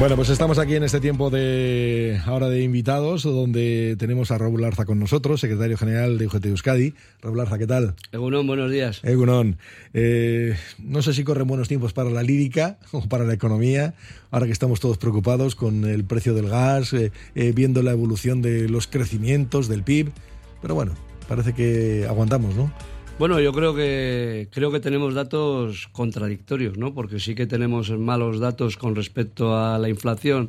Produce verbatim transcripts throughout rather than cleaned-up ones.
Bueno, pues estamos aquí en este tiempo de ahora de invitados, donde tenemos a Raúl Larza con nosotros, secretario general de U G T Euskadi. Raúl Larza, ¿qué tal? Egunon, buenos días. Egunon. Eh, no sé si corren buenos tiempos para la lírica o para la economía, ahora que estamos todos preocupados con el precio del gas, eh, eh, viendo la evolución de los crecimientos del P I B, pero bueno, parece que aguantamos, ¿no? Bueno, yo creo que creo que tenemos datos contradictorios, ¿no? Porque sí que tenemos malos datos con respecto a la inflación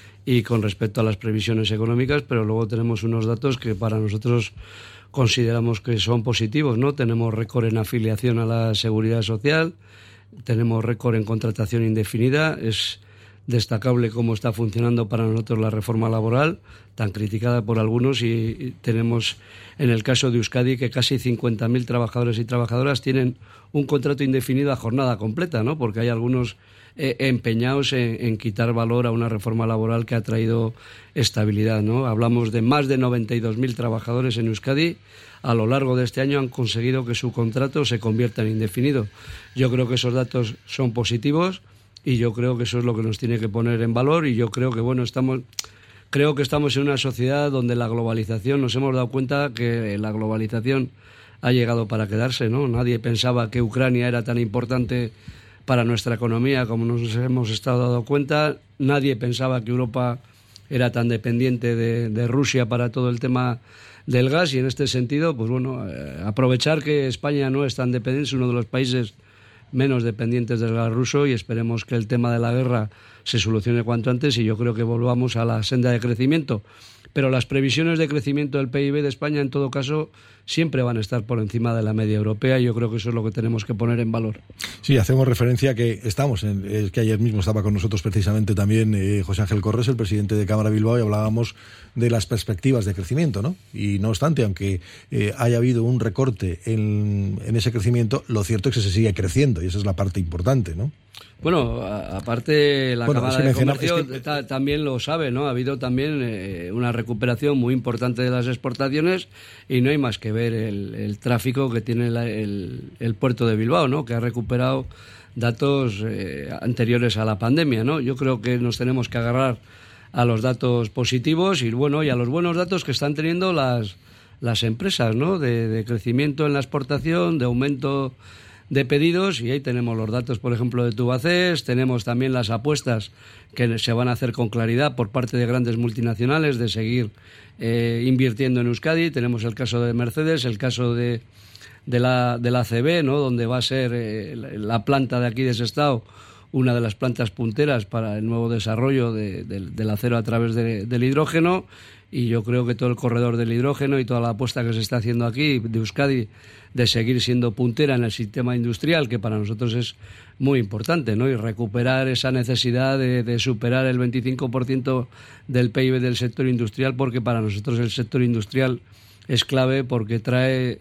y con respecto a las previsiones económicas, pero luego tenemos unos datos que para nosotros consideramos que son positivos, ¿no? Tenemos récord en afiliación a la Seguridad Social, tenemos récord en contratación indefinida, es destacable cómo está funcionando para nosotros la reforma laboral, tan criticada por algunos, y tenemos en el caso de Euskadi que casi cincuenta mil trabajadores y trabajadoras tienen un contrato indefinido a jornada completa, ¿no? Porque hay algunos eh, empeñados en, en quitar valor a una reforma laboral que ha traído estabilidad, ¿no? Hablamos de más de noventa y dos mil trabajadores en Euskadi. A lo largo de este año han conseguido que su contrato se convierta en indefinido. Yo creo que esos datos son positivos. Y yo creo que eso es lo que nos tiene que poner en valor, y yo creo que bueno estamos creo que estamos en una sociedad donde la globalización, nos hemos dado cuenta que la globalización ha llegado para quedarse, ¿no? Nadie pensaba que Ucrania era tan importante para nuestra economía como nos hemos estado dando cuenta. Nadie pensaba que Europa era tan dependiente de, de Rusia para todo el tema del gas, y en este sentido, pues bueno, eh, aprovechar que España no es tan dependiente, es uno de los países menos dependientes del gas ruso, y esperemos que el tema de la guerra se solucione cuanto antes, y yo creo que volvamos a la senda de crecimiento. Pero las previsiones de crecimiento del P I B de España, en todo caso, siempre van a estar por encima de la media europea, y yo creo que eso es lo que tenemos que poner en valor. Sí, hacemos referencia a que estamos, en, es que ayer mismo estaba con nosotros precisamente también eh, José Ángel Corres, el presidente de Cámara Bilbao, y hablábamos de las perspectivas de crecimiento, ¿no? Y no obstante, aunque eh, haya habido un recorte en, en ese crecimiento, lo cierto es que se sigue creciendo, y esa es la parte importante, ¿no? Bueno, a, aparte la bueno, Cámara de Comercio es que... ta, también lo sabe, ¿no? Ha habido también eh, una recuperación muy importante de las exportaciones, y no hay más que ver el, el tráfico que tiene la, el, el puerto de Bilbao, ¿no? Que ha recuperado datos eh, anteriores a la pandemia, ¿no? Yo creo que nos tenemos que agarrar a los datos positivos y bueno y a los buenos datos que están teniendo las las empresas, ¿no? De, de crecimiento en la exportación, de aumento de pedidos, y ahí tenemos los datos, por ejemplo, de Tubacex. Tenemos también las apuestas que se van a hacer con claridad por parte de grandes multinacionales de seguir eh, invirtiendo en Euskadi. Tenemos el caso de Mercedes, el caso de, de la de la A C B, ¿no? Donde va a ser eh, la planta de aquí de Sestao una de las plantas punteras para el nuevo desarrollo de, de, del acero a través de, del hidrógeno, y yo creo que todo el corredor del hidrógeno y toda la apuesta que se está haciendo aquí de Euskadi de seguir siendo puntera en el sistema industrial, que para nosotros es muy importante, ¿no? Y recuperar esa necesidad de, de superar el veinticinco por ciento del P I B del sector industrial, porque para nosotros el sector industrial es clave, porque trae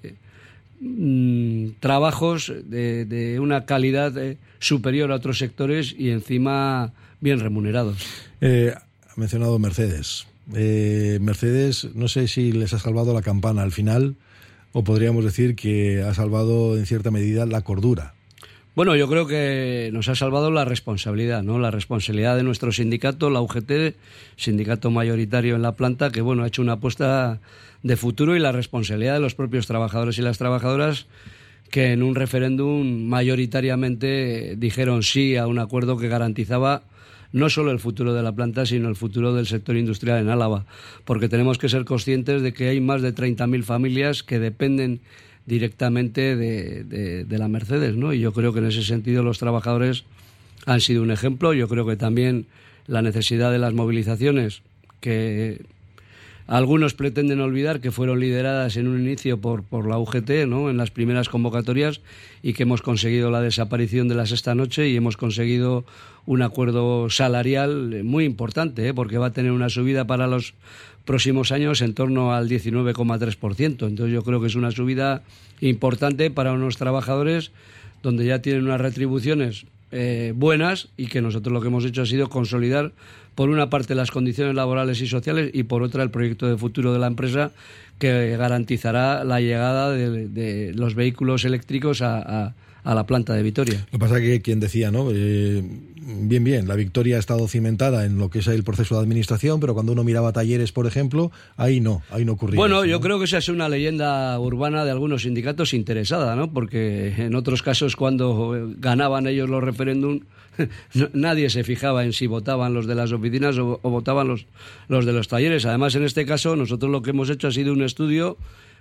mmm, trabajos de, de una calidad eh, superior a otros sectores, y encima bien remunerados. Eh, ha mencionado Mercedes. Eh, Mercedes, no sé si les ha salvado la campana al final, o podríamos decir que ha salvado en cierta medida la cordura. Bueno, yo creo que nos ha salvado la responsabilidad, ¿no? La responsabilidad de nuestro sindicato, la U G T, sindicato mayoritario en la planta, que bueno, ha hecho una apuesta de futuro, y la responsabilidad de los propios trabajadores y las trabajadoras, que en un referéndum mayoritariamente dijeron sí a un acuerdo que garantizaba no solo el futuro de la planta, sino el futuro del sector industrial en Álava, porque tenemos que ser conscientes de que hay más de treinta mil familias que dependen directamente de, de, de la Mercedes, ¿no? Y yo creo que en ese sentido los trabajadores han sido un ejemplo. Yo creo que también la necesidad de las movilizaciones, que algunos pretenden olvidar que fueron lideradas en un inicio por, por la U G T, ¿no? En las primeras convocatorias, y que hemos conseguido la desaparición de la sexta noche, y hemos conseguido un acuerdo salarial muy importante, ¿eh? Porque va a tener una subida para los próximos años en torno al diecinueve coma tres por ciento. Entonces yo creo que es una subida importante para unos trabajadores donde ya tienen unas retribuciones eh, buenas, y que nosotros lo que hemos hecho ha sido consolidar por una parte las condiciones laborales y sociales y por otra el proyecto de futuro de la empresa que garantizará la llegada de, de los vehículos eléctricos a, a, a la planta de Vitoria. Lo que pasa es que quien decía, ¿no? Eh, bien, bien, la Victoria ha estado cimentada en lo que es el proceso de administración, pero cuando uno miraba Talleres, por ejemplo, ahí no, ahí no ocurría. Bueno, eso, yo ¿no? creo que esa es una leyenda urbana de algunos sindicatos interesada, ¿no? Porque en otros casos, cuando ganaban ellos los referéndum, nadie se fijaba en si votaban los de las oficinas o, o votaban los, los de los talleres. Además, en este caso, nosotros lo que hemos hecho ha sido un estudio,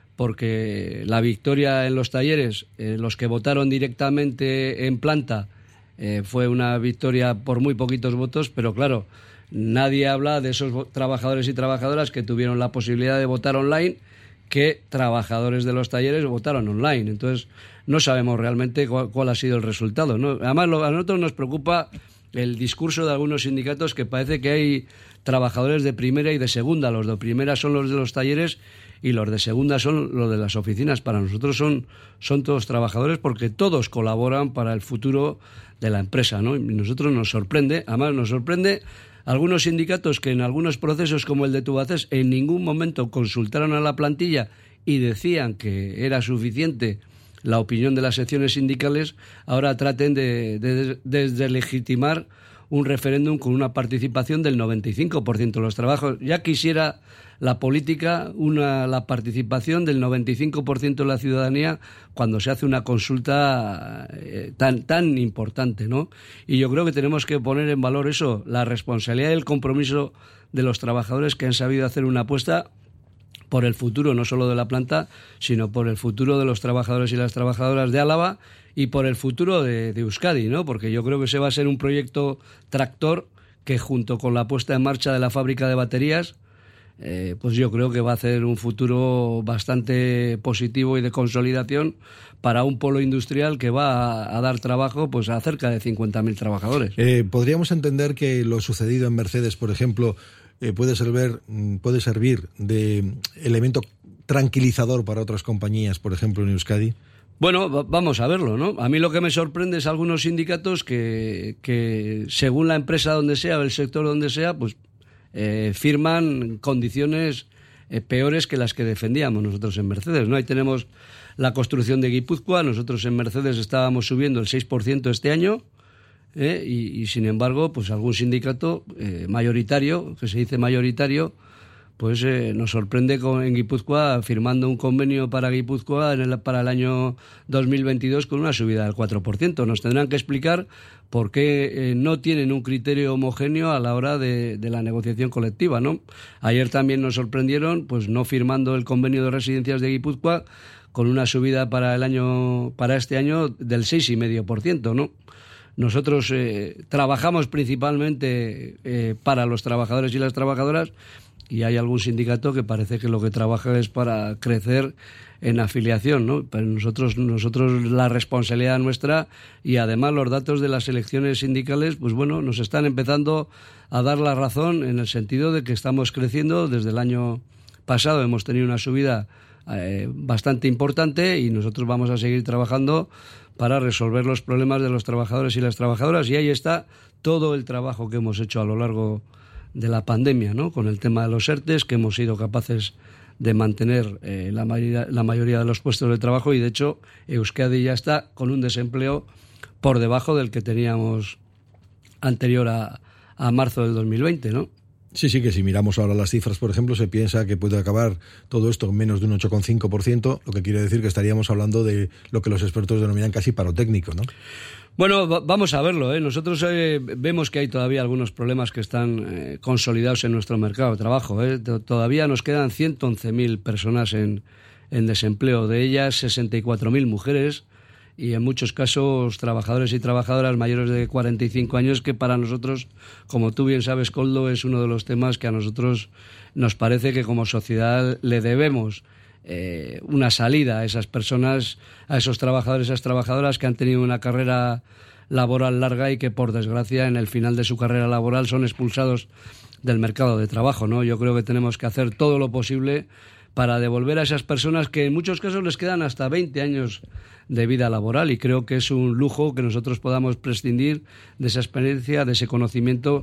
porque la victoria en los talleres, eh, los que votaron directamente en planta, eh, fue una victoria por muy poquitos votos, pero claro, nadie habla de esos trabajadores y trabajadoras que tuvieron la posibilidad de votar online, que trabajadores de los talleres votaron online. Entonces, no sabemos realmente cuál, cuál ha sido el resultado, ¿no? Además, lo, a nosotros nos preocupa el discurso de algunos sindicatos, que parece que hay trabajadores de primera y de segunda. Los de primera son los de los talleres y los de segunda son los de las oficinas. Para nosotros son, son todos trabajadores, porque todos colaboran para el futuro de la empresa, ¿no? Y nosotros nos sorprende, además nos sorprende algunos sindicatos que en algunos procesos como el de Tubacex en ningún momento consultaron a la plantilla y decían que era suficiente la opinión de las secciones sindicales, ahora traten de, de, de deslegitimar un referéndum con una participación del noventa y cinco por ciento de los trabajos. Ya quisiera la política una la participación del noventa y cinco por ciento de la ciudadanía cuando se hace una consulta eh, tan tan importante, ¿no? Y yo creo que tenemos que poner en valor eso, la responsabilidad y el compromiso de los trabajadores, que han sabido hacer una apuesta por el futuro no solo de la planta, sino por el futuro de los trabajadores y las trabajadoras de Álava y por el futuro de, de Euskadi, ¿no? Porque yo creo que ese va a ser un proyecto tractor que, junto con la puesta en marcha de la fábrica de baterías, eh, pues yo creo que va a hacer un futuro bastante positivo y de consolidación para un polo industrial que va a, a dar trabajo pues a cerca de cincuenta mil trabajadores. Eh, ¿Podríamos entender que lo sucedido en Mercedes, por ejemplo, eh, puede servir, puede servir de elemento tranquilizador para otras compañías, por ejemplo, en Euskadi? Bueno, vamos a verlo, ¿no? A mí lo que me sorprende es algunos sindicatos que, que según la empresa donde sea o el sector donde sea, pues eh, firman condiciones eh, peores que las que defendíamos nosotros en Mercedes, ¿no? Ahí tenemos la construcción de Guipúzcoa. Nosotros en Mercedes estábamos subiendo el seis por ciento este año, ¿eh? y, y sin embargo, pues algún sindicato eh, mayoritario, que se dice mayoritario, pues eh, nos sorprende con, en Guipúzcoa firmando un convenio para Guipúzcoa en el, para el año dos mil veintidós con una subida del cuatro por ciento. Nos tendrán que explicar por qué eh, no tienen un criterio homogéneo a la hora de, de la negociación colectiva, ¿no? Ayer también nos sorprendieron pues no firmando el convenio de residencias de Guipúzcoa con una subida para el año para este año del seis coma cinco por ciento, ¿no? Nosotros eh, trabajamos principalmente eh, para los trabajadores y las trabajadoras, y hay algún sindicato que parece que lo que trabaja es para crecer en afiliación, ¿no? Pero nosotros, nosotros la responsabilidad nuestra, y además los datos de las elecciones sindicales, pues bueno, nos están empezando a dar la razón en el sentido de que estamos creciendo. Desde el año pasado hemos tenido una subida eh, bastante importante, y nosotros vamos a seguir trabajando para resolver los problemas de los trabajadores y las trabajadoras, y ahí está todo el trabajo que hemos hecho a lo largo de la pandemia, ¿no? Con el tema de los ERTES, que hemos sido capaces de mantener eh, la, mayoría, la mayoría de los puestos de trabajo, y de hecho Euskadi ya está con un desempleo por debajo del que teníamos anterior a, a marzo del dos mil veinte, ¿no? Sí, sí, que si miramos ahora las cifras, por ejemplo, se piensa que puede acabar todo esto en menos de un ocho coma cinco por ciento, lo que quiere decir que estaríamos hablando de lo que los expertos denominan casi paro técnico, ¿no? Bueno, va- vamos a verlo, ¿eh? Nosotros eh, vemos que hay todavía algunos problemas que están eh, consolidados en nuestro mercado de trabajo, ¿eh? T- Todavía nos quedan ciento once mil personas en, en desempleo, de ellas sesenta y cuatro mil mujeres, y en muchos casos trabajadores y trabajadoras mayores de cuarenta y cinco años, que para nosotros, como tú bien sabes, Koldo, es uno de los temas que a nosotros nos parece que como sociedad le debemos eh, una salida a esas personas, a esos trabajadores y esas trabajadoras que han tenido una carrera laboral larga y que, por desgracia, en el final de su carrera laboral son expulsados del mercado de trabajo, ¿no? Yo creo que tenemos que hacer todo lo posible para devolver a esas personas, que en muchos casos les quedan hasta veinte años de vida laboral, y creo que es un lujo que nosotros podamos prescindir de esa experiencia, de ese conocimiento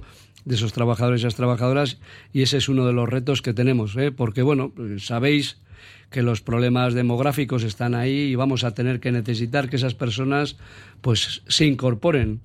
de esos trabajadores y esas trabajadoras, y ese es uno de los retos que tenemos, ¿eh? Porque, bueno, sabéis que los problemas demográficos están ahí y vamos a tener que necesitar que esas personas pues se incorporen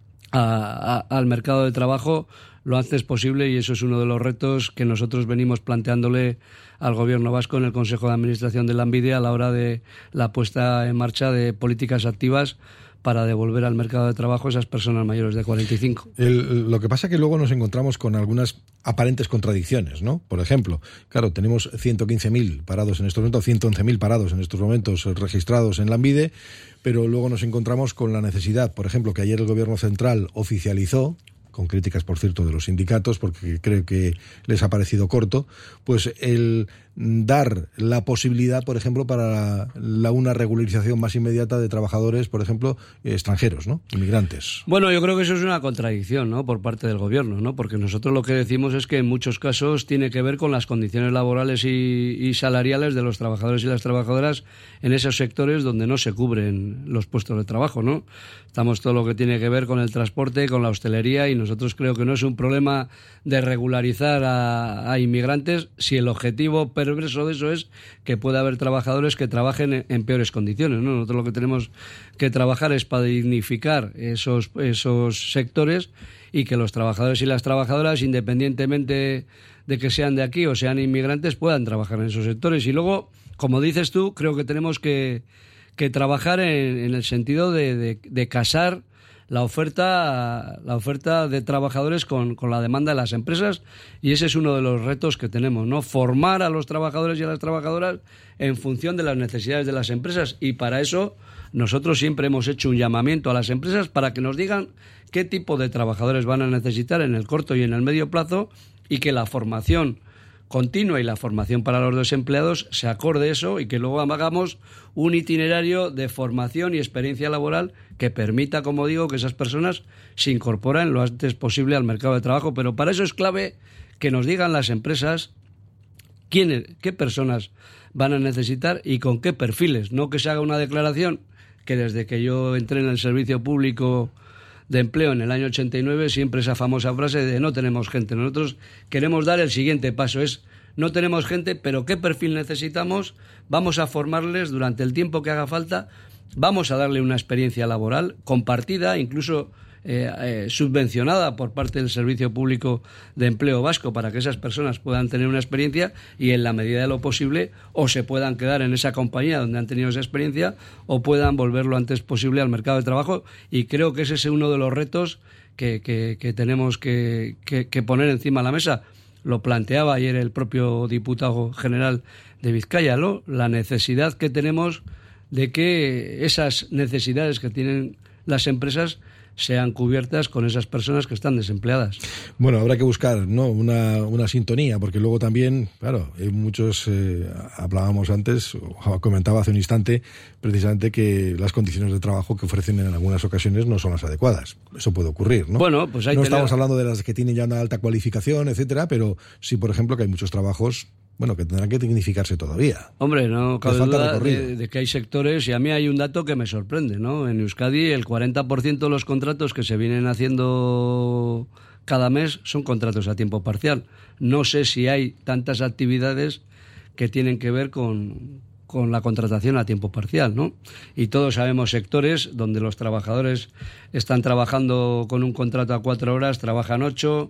a, a, al mercado de trabajo lo antes posible, y eso es uno de los retos que nosotros venimos planteándole al Gobierno vasco en el Consejo de Administración de Lanbide a la hora de la puesta en marcha de políticas activas para devolver al mercado de trabajo a esas personas mayores de cuarenta y cinco. El, lo que pasa es que luego nos encontramos con algunas aparentes contradicciones, ¿no? Por ejemplo, claro, tenemos ciento quince mil parados en estos momentos, ciento once mil parados en estos momentos registrados en Lanbide, pero luego nos encontramos con la necesidad, por ejemplo, que ayer el Gobierno Central oficializó, con críticas, por cierto, de los sindicatos, porque creo que les ha parecido corto, pues el dar la posibilidad, por ejemplo, para la, una regularización más inmediata de trabajadores, por ejemplo, extranjeros, ¿no? Inmigrantes. Bueno, yo creo que eso es una contradicción, ¿no?, por parte del Gobierno, ¿no? Porque nosotros lo que decimos es que en muchos casos tiene que ver con las condiciones laborales y, y salariales de los trabajadores y las trabajadoras en esos sectores donde no se cubren los puestos de trabajo, ¿no? Estamos todo lo que tiene que ver con el transporte, con la hostelería, y nosotros creo que no es un problema de regularizar a, a inmigrantes si el objetivo perverso de eso es que pueda haber trabajadores que trabajen en, en peores condiciones, ¿no? Nosotros lo que tenemos que trabajar es para dignificar esos, esos sectores y que los trabajadores y las trabajadoras, independientemente de que sean de aquí o sean inmigrantes, puedan trabajar en esos sectores. Y luego, como dices tú, creo que tenemos que, que trabajar en, en el sentido de, de, de casar la oferta la oferta de trabajadores con, con la demanda de las empresas, y ese es uno de los retos que tenemos, ¿no? Formar a los trabajadores y a las trabajadoras en función de las necesidades de las empresas, y para eso nosotros siempre hemos hecho un llamamiento a las empresas para que nos digan qué tipo de trabajadores van a necesitar en el corto y en el medio plazo, y que la formación continua y la formación para los desempleados se acorde eso, y que luego hagamos un itinerario de formación y experiencia laboral que permita, como digo, que esas personas se incorporen lo antes posible al mercado de trabajo. Pero para eso es clave que nos digan las empresas quiénes, qué personas van a necesitar y con qué perfiles, no que se haga una declaración que desde que yo entré en el servicio público de empleo en el año ochenta y nueve, siempre esa famosa frase de no tenemos gente. Nosotros queremos dar el siguiente paso, es no tenemos gente, pero ¿qué perfil necesitamos? Vamos a formarles durante el tiempo que haga falta, vamos a darle una experiencia laboral compartida, incluso eh, eh, subvencionada por parte del Servicio Público de Empleo Vasco, para que esas personas puedan tener una experiencia y, en la medida de lo posible, o se puedan quedar en esa compañía donde han tenido esa experiencia o puedan volver lo antes posible al mercado de trabajo. Y creo que ese es uno de los retos que, que, que tenemos que, que, que poner encima de la mesa. Lo planteaba ayer el propio diputado general de Vizcaya, ¿no? La necesidad que tenemos de que esas necesidades que tienen las empresas sean cubiertas con esas personas que están desempleadas. Bueno, habrá que buscar, ¿no?, una, una sintonía, porque luego también, claro, hay muchos, eh, hablábamos antes, o comentaba hace un instante, precisamente que las condiciones de trabajo que ofrecen en algunas ocasiones no son las adecuadas. Eso puede ocurrir, ¿no? Bueno, pues hay No tener... estamos hablando de las que tienen ya una alta cualificación, etcétera, pero sí, por ejemplo, que hay muchos trabajos, bueno, que tendrán que dignificarse todavía. Hombre, no cabe duda de, de que hay sectores, y a mí hay un dato que me sorprende, ¿no? En Euskadi el cuarenta por ciento de los contratos que se vienen haciendo cada mes son contratos a tiempo parcial. No sé si hay tantas actividades que tienen que ver con, con la contratación a tiempo parcial, ¿no? Y todos sabemos sectores donde los trabajadores están trabajando con un contrato a cuatro horas, trabajan ocho,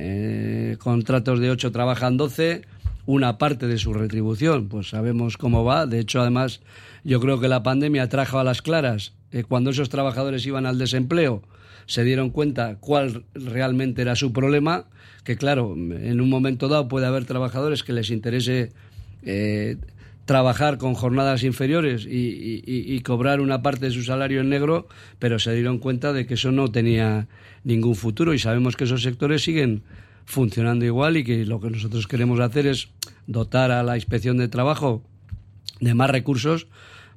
eh, contratos de ocho trabajan doce. Una parte de su retribución, pues sabemos cómo va. De hecho, además, yo creo que la pandemia trajo a las claras, eh, cuando esos trabajadores iban al desempleo, se dieron cuenta cuál realmente era su problema, que claro, en un momento dado puede haber trabajadores que les interese eh, trabajar con jornadas inferiores y, y, y cobrar una parte de su salario en negro, pero se dieron cuenta de que eso no tenía ningún futuro, y sabemos que esos sectores siguen funcionando igual, y que lo que nosotros queremos hacer es dotar a la Inspección de Trabajo de más recursos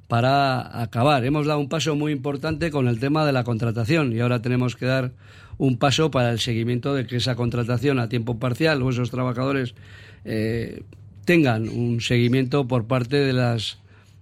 para acabar. Hemos dado un paso muy importante con el tema de la contratación, y ahora tenemos que dar un paso para el seguimiento de que esa contratación a tiempo parcial o esos trabajadores eh, tengan un seguimiento por parte de las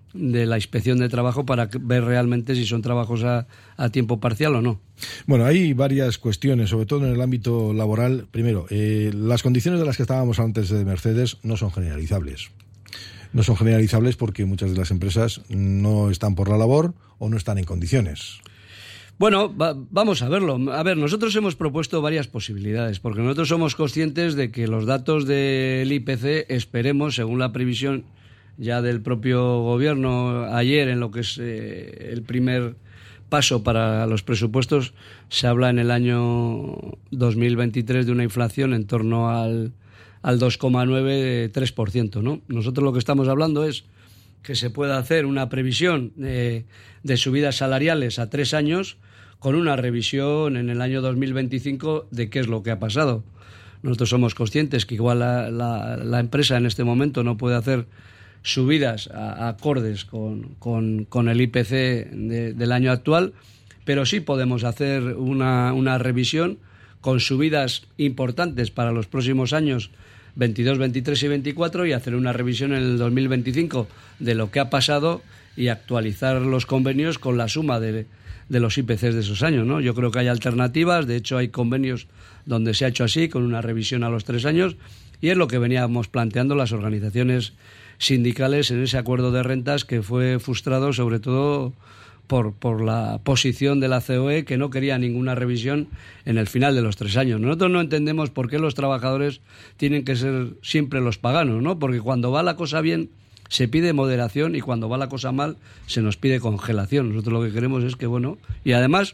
de la inspección de trabajo para ver realmente si son trabajos a, a tiempo parcial o no. Bueno, hay varias cuestiones, sobre todo en el ámbito laboral. Primero, eh, las condiciones de las que estábamos antes de Mercedes no son generalizables. No son generalizables porque muchas de las empresas no están por la labor o no están en condiciones. Bueno, va, vamos a verlo. A ver, nosotros hemos propuesto varias posibilidades, porque nosotros somos conscientes de que los datos del I P C, esperemos, según la previsión ya del propio gobierno ayer, en lo que es eh, el primer paso para los presupuestos, se habla en el año dos mil veintitrés de una inflación en torno al, al dos coma nueve, tres por ciento, ¿no? Nosotros lo que estamos hablando es que se pueda hacer una previsión de, de subidas salariales a tres años con una revisión en el año dos mil veinticinco de qué es lo que ha pasado. Nosotros somos conscientes que igual la, la, la empresa en este momento no puede hacer subidas a, a acordes con, con, con el I P C de, del año actual, pero sí podemos hacer una, una revisión con subidas importantes para los próximos años veintidós, veintitrés y veinticuatro y hacer una revisión en el dos mil veinticinco de lo que ha pasado y actualizar los convenios con la suma de, de los I P Cs de esos años, ¿no? Yo creo que hay alternativas, de hecho hay convenios donde se ha hecho así, con una revisión a los tres años, y es lo que veníamos planteando las organizaciones sindicales en ese acuerdo de rentas que fue frustrado sobre todo por, por la posición de la C O E, que no quería ninguna revisión en el final de los tres años. Nosotros no entendemos por qué los trabajadores tienen que ser siempre los paganos, ¿no? Porque cuando va la cosa bien se pide moderación y cuando va la cosa mal se nos pide congelación. Nosotros lo que queremos es que, bueno, y además,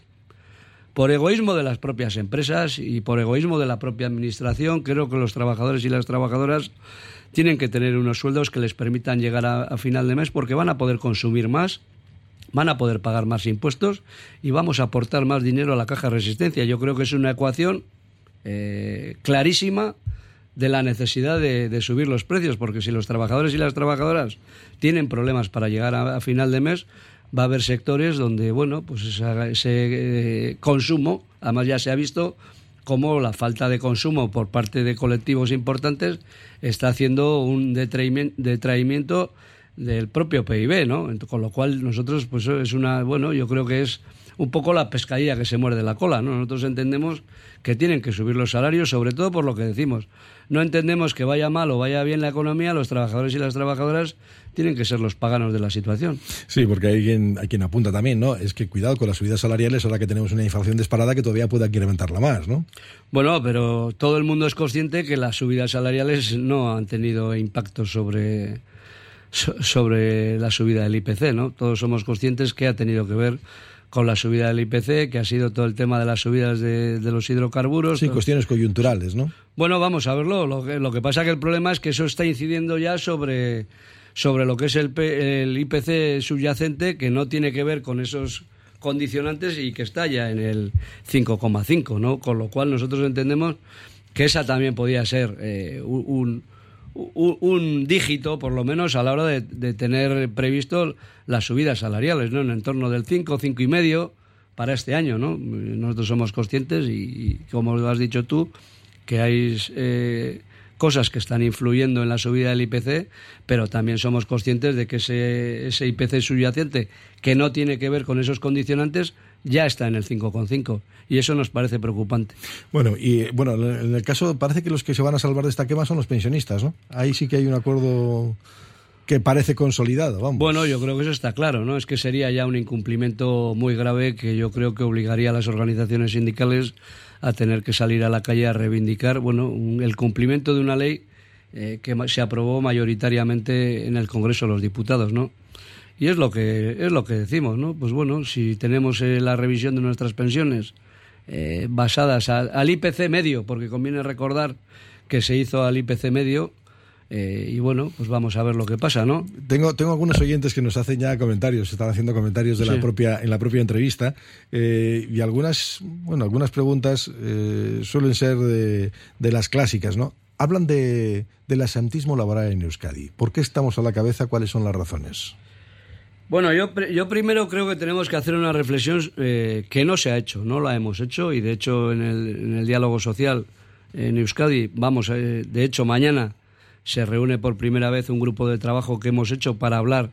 por egoísmo de las propias empresas y por egoísmo de la propia administración, creo que los trabajadores y las trabajadoras tienen que tener unos sueldos que les permitan llegar a, a final de mes, porque van a poder consumir más, van a poder pagar más impuestos y vamos a aportar más dinero a la caja de resistencia. Yo creo que es una ecuación eh, clarísima de la necesidad de, de subir los precios, porque si los trabajadores y las trabajadoras tienen problemas para llegar a, a final de mes, va a haber sectores donde, bueno, pues esa, ese eh, consumo, además ya se ha visto cómo la falta de consumo por parte de colectivos importantes está haciendo un detraimiento del propio P I B, ¿no? Con lo cual nosotros, pues es una, bueno, yo creo que es un poco la pescadilla que se muerde la cola, ¿no? Nosotros entendemos que tienen que subir los salarios, sobre todo por lo que decimos. No entendemos que vaya mal o vaya bien la economía, los trabajadores y las trabajadoras tienen que ser los paganos de la situación. Sí, porque hay quien, hay quien apunta también, ¿no? Es que cuidado con las subidas salariales ahora que tenemos una inflación disparada que todavía puede incrementarla más, ¿no? Bueno, pero todo el mundo es consciente que las subidas salariales no han tenido impacto sobre, sobre la subida del I P C, ¿no? Todos somos conscientes que ha tenido que ver con la subida del I P C, que ha sido todo el tema de las subidas de, de los hidrocarburos. Sí, cuestiones coyunturales, ¿no? Bueno, vamos a verlo. Lo que, lo que pasa que el problema es que eso está incidiendo ya sobre, sobre lo que es el, P, el I P C subyacente, que no tiene que ver con esos condicionantes y que está ya en el cinco coma cinco, ¿no? Con lo cual nosotros entendemos que esa también podía ser eh, un, un, un dígito, por lo menos, a la hora de, de tener previsto las subidas salariales, ¿no? En el entorno del cinco, cinco y medio para este año, ¿no? Nosotros somos conscientes y, y como lo has dicho tú, que hay eh, cosas que están influyendo en la subida del I P C, pero también somos conscientes de que ese, ese I P C subyacente, que no tiene que ver con esos condicionantes, ya está en el cinco coma cinco y eso nos parece preocupante. Bueno, y bueno, en el caso parece que los que se van a salvar de esta quema son los pensionistas, ¿no? Ahí sí que hay un acuerdo que parece consolidado, vamos. Bueno, yo creo que eso está claro, ¿no? Es que sería ya un incumplimiento muy grave que yo creo que obligaría a las organizaciones sindicales a tener que salir a la calle a reivindicar, bueno, un, el cumplimiento de una ley eh, que se aprobó mayoritariamente en el Congreso de los Diputados, ¿no? Y es lo que es lo que decimos, ¿no? Pues bueno, si tenemos eh, la revisión de nuestras pensiones eh, basadas a, al I P C medio, porque conviene recordar que se hizo al I P C medio, Eh, y bueno, pues vamos a ver lo que pasa, ¿no? Tengo, tengo algunos oyentes que nos hacen ya comentarios, están haciendo comentarios de sí. la propia, en la propia entrevista, eh, y algunas, bueno, algunas preguntas eh, suelen ser de, de las clásicas, ¿no? Hablan de, del absentismo laboral en Euskadi. ¿Por qué estamos a la cabeza? ¿Cuáles son las razones? Bueno, yo, yo primero creo que tenemos que hacer una reflexión eh, que no se ha hecho, no la hemos hecho, y de hecho en el, en el diálogo social en Euskadi, vamos, eh, de hecho mañana se reúne por primera vez un grupo de trabajo que hemos hecho para hablar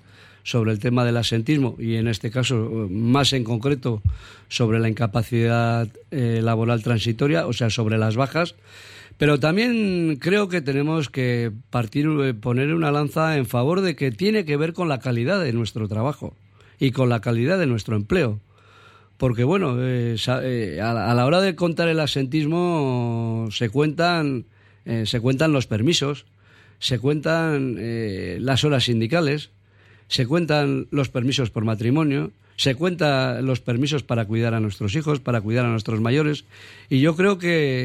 sobre el tema del absentismo y en este caso más en concreto sobre la incapacidad eh, laboral transitoria, o sea, sobre las bajas. Pero también creo que tenemos que partir, poner una lanza en favor de que tiene que ver con la calidad de nuestro trabajo y con la calidad de nuestro empleo. Porque, bueno, eh, eh, a la hora de contar el absentismo se cuentan, eh, se cuentan los permisos, se cuentan eh, las horas sindicales, se cuentan los permisos por matrimonio, se cuentan los permisos para cuidar a nuestros hijos, para cuidar a nuestros mayores. Y yo creo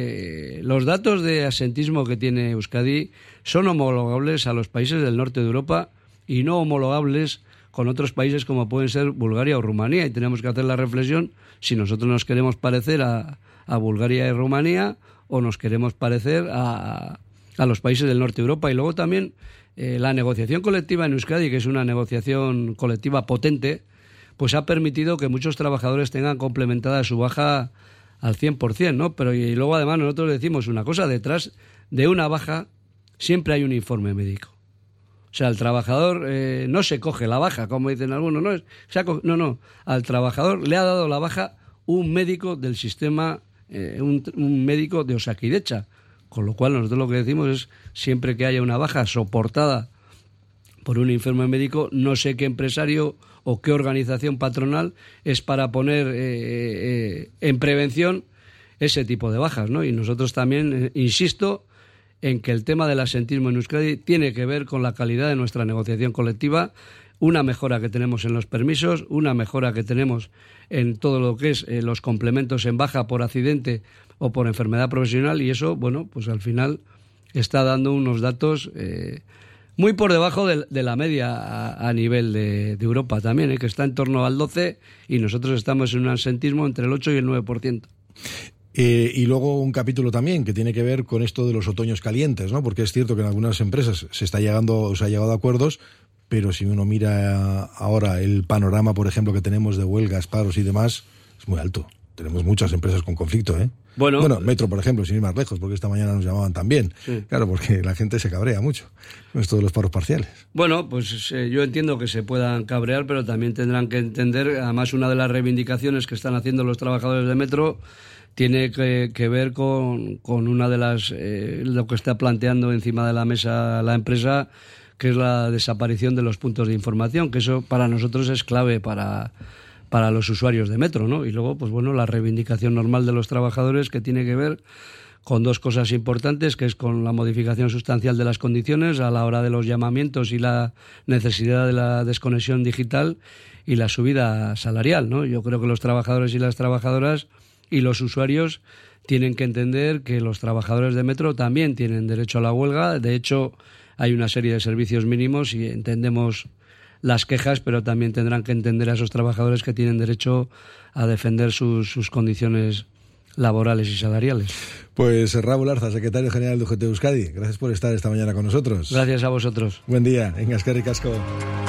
que los datos de absentismo que tiene Euskadi son homologables a los países del norte de Europa y no homologables con otros países como pueden ser Bulgaria o Rumanía. Y tenemos que hacer la reflexión si nosotros nos queremos parecer a, a Bulgaria y Rumanía o nos queremos parecer a, a los países del norte de Europa. Y luego también eh, la negociación colectiva en Euskadi, que es una negociación colectiva potente, pues ha permitido que muchos trabajadores tengan complementada su baja al cien por ciento, ¿no? Pero y luego además nosotros decimos una cosa, detrás de una baja siempre hay un informe médico. O sea, el trabajador eh, no se coge la baja, como dicen algunos, no, es, se ha co- no, no, al trabajador le ha dado la baja un médico del sistema, eh, un, un médico de Osakidecha, con lo cual nosotros lo que decimos es siempre que haya una baja soportada por un informe médico, no sé qué empresario o qué organización patronal es para poner eh, eh, en prevención ese tipo de bajas, ¿no? Y nosotros también, eh, insisto, en que el tema del absentismo en Euskadi tiene que ver con la calidad de nuestra negociación colectiva, una mejora que tenemos en los permisos, una mejora que tenemos en todo lo que es eh, los complementos en baja por accidente o por enfermedad profesional, y eso, bueno, pues al final está dando unos datos eh, muy por debajo de, de la media a, a nivel de, de Europa también, ¿eh? Que está en torno al doce y nosotros estamos en un absentismo entre el ocho y el nueve por ciento. Eh, y luego un capítulo también que tiene que ver con esto de los otoños calientes, ¿no? Porque es cierto que en algunas empresas se está llegando, se ha llegado a acuerdos, pero si uno mira ahora el panorama, por ejemplo, que tenemos de huelgas, paros y demás, es muy alto. Tenemos muchas empresas con conflicto, ¿eh? Bueno, bueno, Metro, por ejemplo, sin ir más lejos, porque esta mañana nos llamaban también. Sí. Claro, porque la gente se cabrea mucho con esto de los paros parciales. Bueno, pues eh, yo entiendo que se puedan cabrear, pero también tendrán que entender, además una de las reivindicaciones que están haciendo los trabajadores de Metro tiene que, que ver con, con una de las, eh, lo que está planteando encima de la mesa la empresa, que es la desaparición de los puntos de información, que eso para nosotros es clave para... para los usuarios de Metro, ¿no? Y luego, pues bueno, la reivindicación normal de los trabajadores, que tiene que ver con dos cosas importantes, que es con la modificación sustancial de las condiciones a la hora de los llamamientos y la necesidad de la desconexión digital y la subida salarial, ¿no? Yo creo que los trabajadores y las trabajadoras y los usuarios tienen que entender que los trabajadores de Metro también tienen derecho a la huelga. De hecho, hay una serie de servicios mínimos y entendemos las quejas, pero también tendrán que entender a esos trabajadores que tienen derecho a defender sus, sus condiciones laborales y salariales. Pues Raúl Arza, secretario general de U G T Euskadi, gracias por estar esta mañana con nosotros. Gracias a vosotros. Buen día, en Eskerrik asko.